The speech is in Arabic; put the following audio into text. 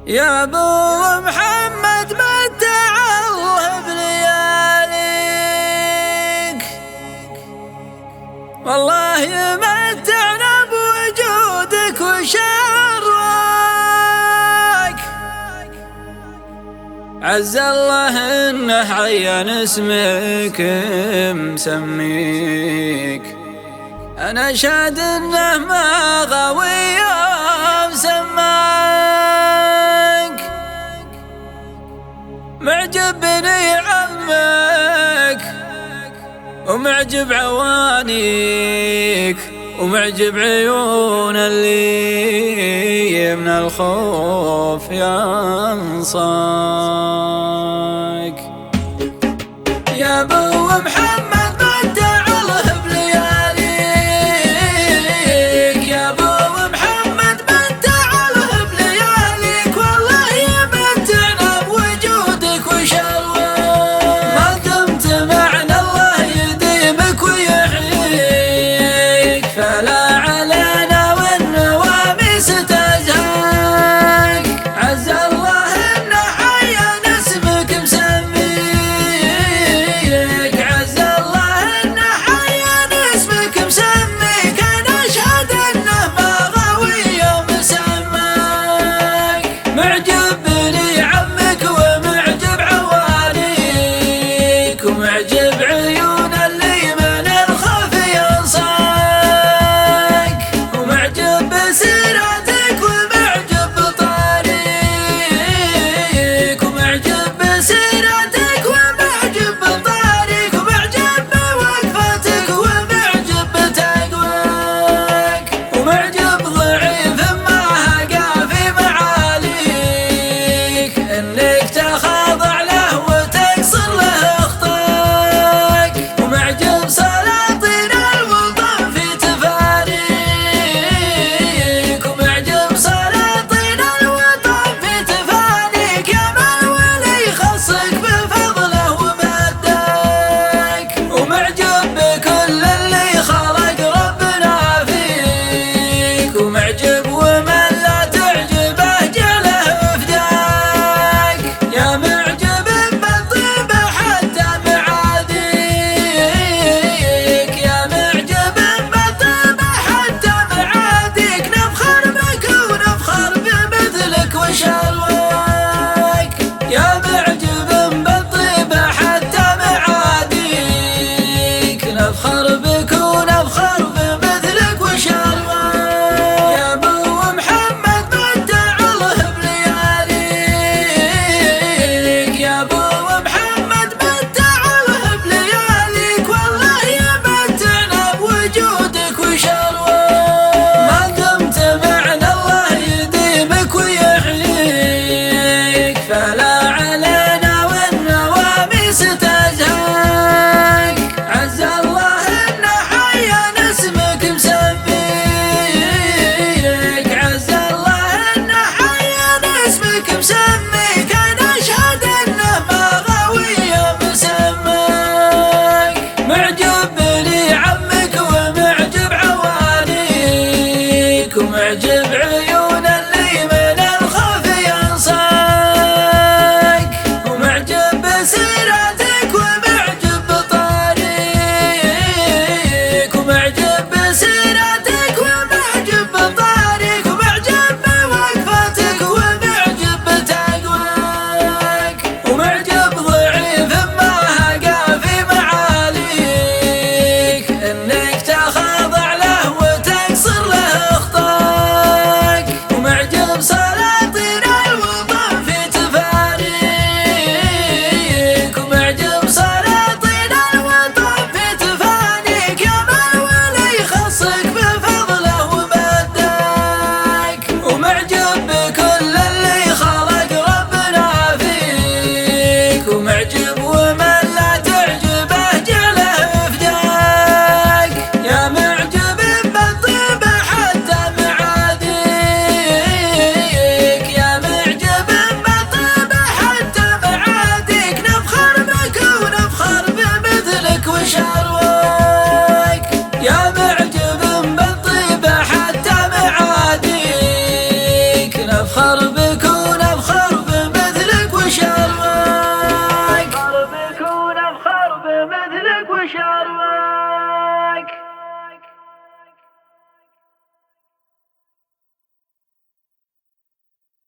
يا ابو محمد متع الله بلياليك، والله يمتعنا بوجودك وشرك. عز الله انه عين اسمك مسميك، انا شاد انه ما غوي يوم سماك. معجب بني عمك ومعجب عوانيك، ومعجب عيون اللي من الخوف ينصاك. يا ابو محمد متع الله بلياليك، يا ابو محمد متع الله بلياليك، والله يمتعنا بوجودك وشروك. ما دمت معنا الله يديمك ويحييك، فلا علينا والنواميس تزهاك. عز الله انه عين اسمك مسميك، عز الله انه عين اسمك مسميك، انا اشهد انه ما غوي يوم سماك. معجب بني عمك ومعجب عوانيك، ومعجب عيون اللي من الخوف ينصاك، ومعجب بسيرتك ومعجب بطريق، ومعجب بسيرتك ومعجب بطريق، ومعجب بوقفتك ومعجب بتقواك، ومعجب ضعيف ما هقى في معاليك، انك تخاضع له وتكسر له اخطاك، ومعجب سلاطين الوطن في تفانيك، ومعجب سلاطين الوطن في تفانيك، يا من ولي خصك بفضله ومداك، ومعجب بكل اللي خلق ربنا فيك، ومعجب ومن لا تعجبه جعله فداك. يا معجب بالطيبة حتى معاديك، يا معجب بالطيبة حتى معاديك، نفخر بك ونفخر بمثلك وشروك. يا معجب بالطيبة حتى معاديك، نفخر بك ونفخر بمثلك وشروك. يا ابو محمد متع الله بلياليك، يا ابو محمد متع الله بلياليك، والله يمتعنا بوجودك وشروك. ما دمت معنا الله يديمك ويحييك، فلا علينا والنواميس تزهاك. عز الله انه عين اسمك مسميك، عز الله انه عين اسمك مسميك، انا اشهد انه ما غوي يوم سماك. معجب بني عمك ومعجب عوانيك، ومعجب عيون اللي من الخوف ينصاك، ومعجب بسيرتك ومعجب بطريق، ومعجب بسيرتك ومعجب بطريق، ومعجب بوقفتك ومعجب بتقواك، ومعجب ضعيف ما هقى في معاليك، انك تخاضع له وتكسر له اخطاك، ومعجب سلاطين الوطن في تفانيك، ومعجب سلاطين الوطن في تفانيك، يا من ولي خصك بفضله ومداك، ومعجب بكل اللي خلق ربنا فيك، ومعجب ومن لا تعجبه جعله فداك. يا معجب بالطيبة حتى معاديك، يا معجب بالطيبة حتى معاديك، نفخر بك ونفخر بمثلك وشروك. يا معجب بالطيبة حتى معاديك، نفخر بك ونفخر وشربك